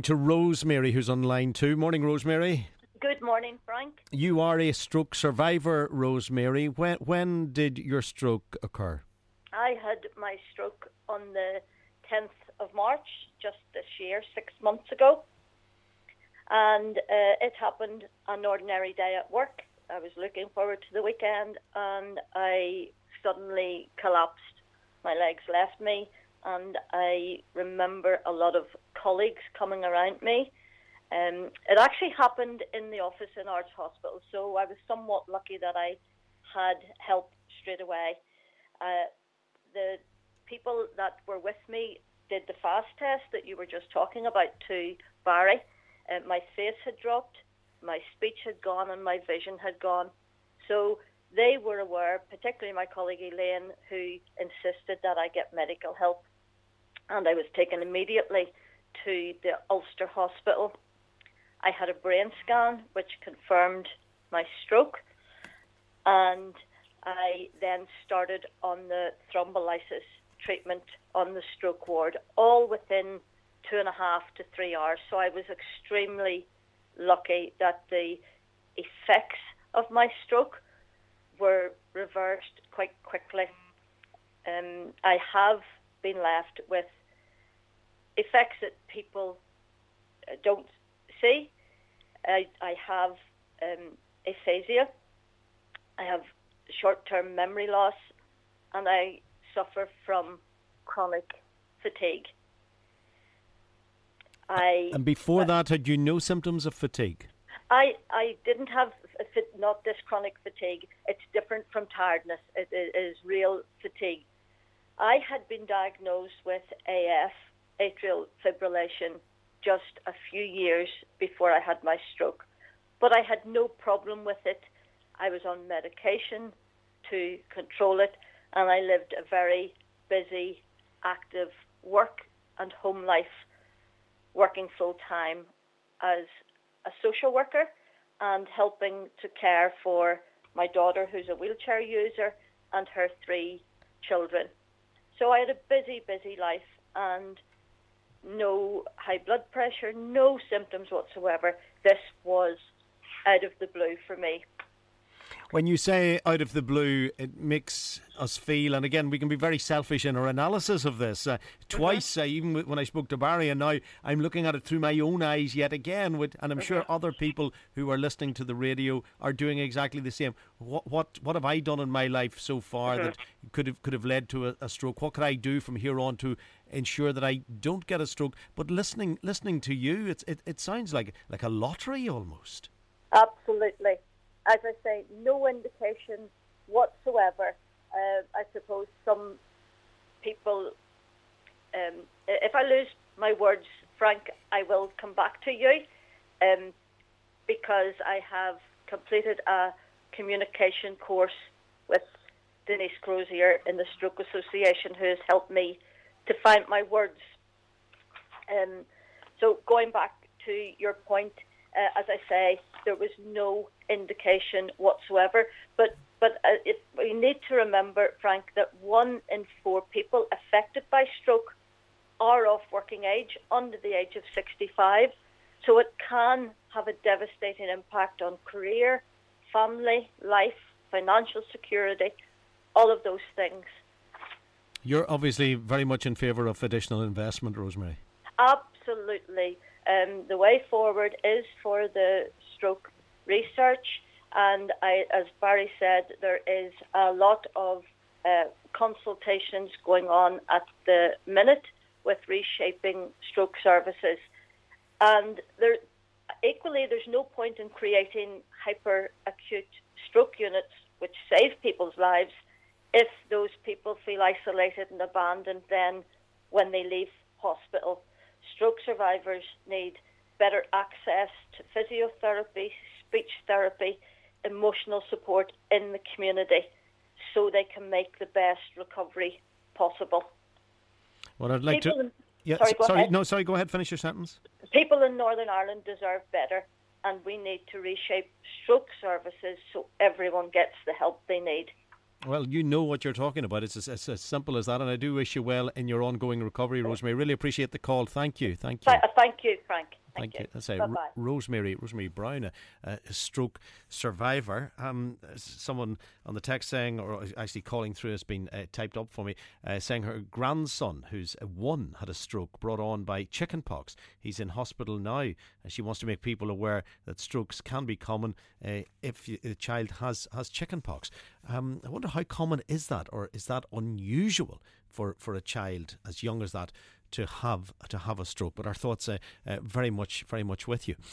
to Rosemary, who's on line 2. Morning, Rosemary. Good morning, Frank. You are a stroke survivor, Rosemary. When did your stroke occur? I had my stroke on the 10th of March, just this year, 6 months ago. And it happened on an ordinary day at work. I was looking forward to the weekend and I suddenly collapsed. My legs left me and I remember a lot of colleagues coming around me. It actually happened in the office in Arts Hospital, so I was somewhat lucky that I had help straight away. The people that were with me did the fast test that you were just talking about to Barry. My face had dropped, my speech had gone and my vision had gone. So they were aware, particularly my colleague Elaine, who insisted that I get medical help. And I was taken immediately to the Ulster Hospital. I had a brain scan which confirmed my stroke. And I then started on the thrombolysis treatment on the stroke ward, all within 2.5 to 3 hours. So I was extremely lucky that the effects of my stroke were reversed quite quickly. I have been left with effects that people don't see. I have aphasia. I have short-term memory loss, and I suffer from chronic fatigue. And before that, had you no symptoms of fatigue? I didn't have, not this chronic fatigue. It's different from tiredness. It is real fatigue. I had been diagnosed with AF, atrial fibrillation, just a few years before I had my stroke. But I had no problem with it. I was on medication to control it, and I lived a very busy, active work and home life, working full-time as a social worker and helping to care for my daughter, who's a wheelchair user, and her 3 children. So I had a busy, busy life and no high blood pressure, no symptoms whatsoever. This was out of the blue for me. When you say out of the blue, it makes us feel, and again, we can be very selfish in our analysis of this. Twice, even when I spoke to Barry, and now I'm looking at it through my own eyes yet again, and I'm sure other people who are listening to the radio are doing exactly the same. What have I done in my life so far that could have led to a stroke? What could I do from here on to ensure that I don't get a stroke? But listening to you, it sounds like a lottery almost. Absolutely. As I say, no indication whatsoever. I suppose some people, if I lose my words, Frank, I will come back to you because I have completed a communication course with Denise Crozier in the Stroke Association, who has helped me to find my words. So going back to your point, as I say, there was no indication whatsoever. But we need to remember, Frank, that 1 in 4 people affected by stroke are of working age, under the age of 65. So it can have a devastating impact on career, family, life, financial security, all of those things. You're obviously very much in favour of additional investment, Rosemary. Absolutely. The way forward is for the stroke research, and as Barry said, there is a lot of consultations going on at the minute with reshaping stroke services. And there's no point in creating hyper-acute stroke units which save people's lives if those people feel isolated and abandoned then when they leave hospital. Stroke survivors need better access to physiotherapy, speech therapy, emotional support in the community so they can make the best recovery possible. Well, I'd like People to... Go ahead, finish your sentence. People in Northern Ireland deserve better, and we need to reshape stroke services so everyone gets the help they need. Well, you know what you're talking about. It's as simple as that, and I do wish you well in your ongoing recovery, Rosemary. Really appreciate the call. Thank you. Thank you. Thank you, Frank. Thank you. That's Bye-bye. Rosemary Brown, a stroke survivor. Someone on the text saying, or actually calling through, has been typed up for me, saying her grandson, who's one, had a stroke brought on by chickenpox. He's in hospital now, and she wants to make people aware that strokes can be common if the child has chickenpox. I wonder how common is that, or is that unusual for a child as young as that to have a stroke? But our thoughts very much with you.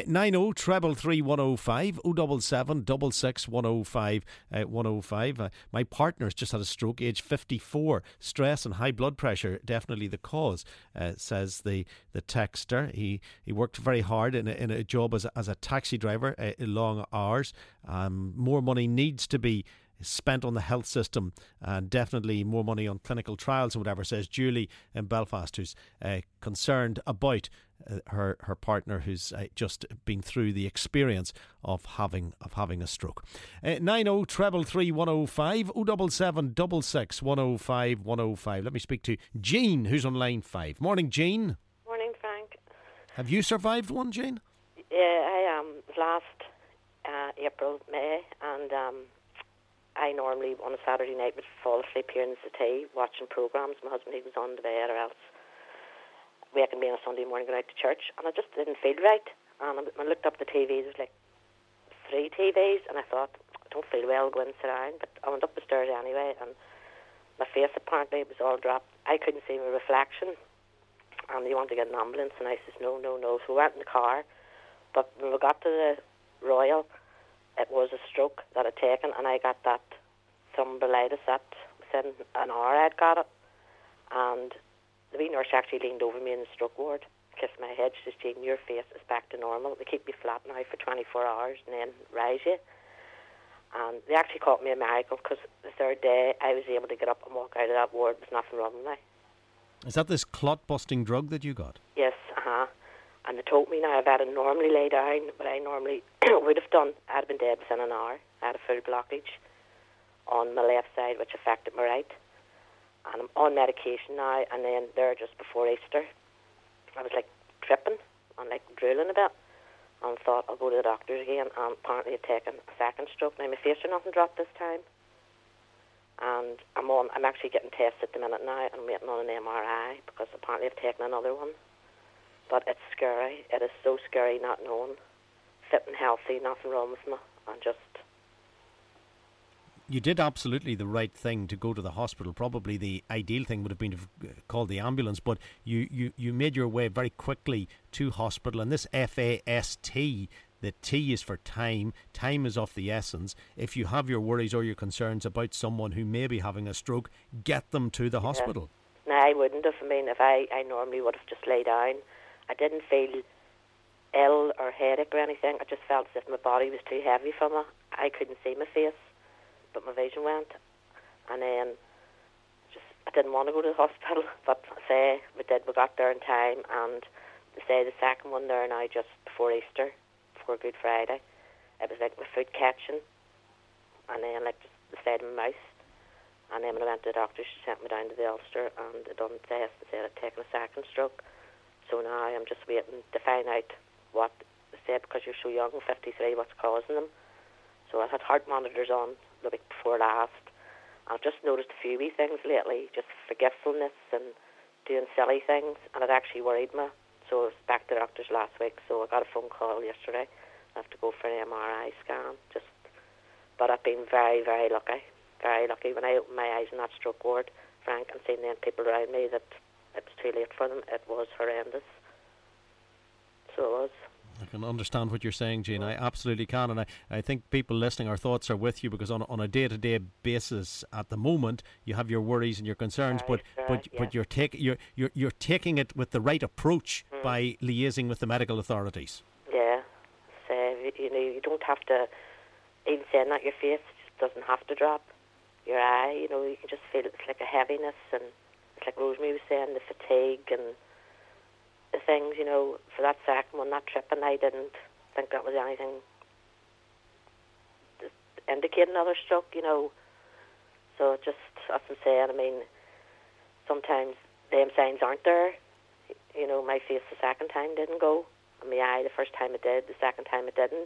90-333-105 077 66 105 105. My partner's just had a stroke, age 54. Stress and high blood pressure definitely the cause, says the texter. He worked very hard in a job as a taxi driver, long hours. More money needs to be spent on the health system, and definitely more money on clinical trials and whatever, says Julie in Belfast, who's concerned about her partner who's just been through the experience of having a stroke. 90-333-105 077 66 105 105. Let me speak to Jean, who's on line 5. Morning, Jean. Morning, Frank. Have you survived one, Jean? Yeah, I am. Last April, May, and I normally on a Saturday night would fall asleep here in the city watching programmes. My husband, he was on the bed, or else waking me on a Sunday morning going out to church, and I just didn't feel right. And I looked up the TV, there was like 3 TVs, and I thought, I don't feel well, go and sit down. But I went up the stairs anyway, and my face apparently was all dropped. I couldn't see my reflection, and they wanted to get an ambulance, and I says, no. So we went in the car, but when we got to the Royal, it was a stroke that I'd taken, and I got that thrombolysis that within an hour I'd got it. And the wee nurse actually leaned over me in the stroke ward, kissed my head. She says, Jean, your face is back to normal. They keep you flat now for 24 hours and then rise you. And they actually called me a miracle, because the third day I was able to get up and walk out of that ward with nothing wrong with me. Is that this clot-busting drug that you got? Yes, And they told me now if I'd normally lay down, what I normally would have done, I'd have been dead within an hour. I had a full blockage on my left side, which affected my right. And I'm on medication now, and then there just before Easter, I was like tripping and like drooling a bit, and thought I'll go to the doctors again, and apparently I'd taken a second stroke. Now my face or nothing dropped this time. And I'm actually getting tests at the minute now, and I'm waiting on an MRI, because apparently I've taken another one. But it's scary. It is so scary not knowing. Fit and healthy, nothing wrong with me. And just... You did absolutely the right thing to go to the hospital. Probably the ideal thing would have been to call the ambulance, but you made your way very quickly to hospital. And this FAST, the T is for time. Time is of the essence. If you have your worries or your concerns about someone who may be having a stroke, get them to the hospital. No, I wouldn't have. I mean, if I normally would have just lay down. I didn't feel ill or headache or anything. I just felt as if my body was too heavy for me. I couldn't see my face, but my vision went. And then I didn't want to go to the hospital, but we got there in time, and the second one there now, just before Easter, before Good Friday, it was like my food catching, and then like just the side of my mouth. And then when I went to the doctor, she sent me down to the Ulster, and they done the test. They said I'd taken a second stroke. So now I'm just waiting to find out what they said, because you're so young, 53, what's causing them. So I had heart monitors on the week before last. I've just noticed a few wee things lately, just forgetfulness and doing silly things, and it actually worried me. So I was back to the doctors last week, so I got a phone call yesterday. I have to go for an MRI scan. But I've been very, very lucky. Very lucky. When I opened my eyes in that stroke ward, Frank, and seeing then people around me that it was too late for them, it was horrendous. So it was. I can understand what you're saying, Jean. I absolutely can, and I think people listening, our thoughts are with you, because on a day-to-day basis at the moment you have your worries and your concerns, but you're taking it with the right approach by liaising with the medical authorities. Yeah, so you don't have to, even saying that, your face just doesn't have to drop. Your eye, you can just feel it's like a heaviness, and it's like Rosemary was saying, the fatigue and the things, for that second one, that trip, and I didn't think that was anything to indicate another stroke, So it just, as I'm saying, I mean, sometimes them signs aren't there. You know, my face the second time didn't go. And my eye the first time it did, the second time it didn't.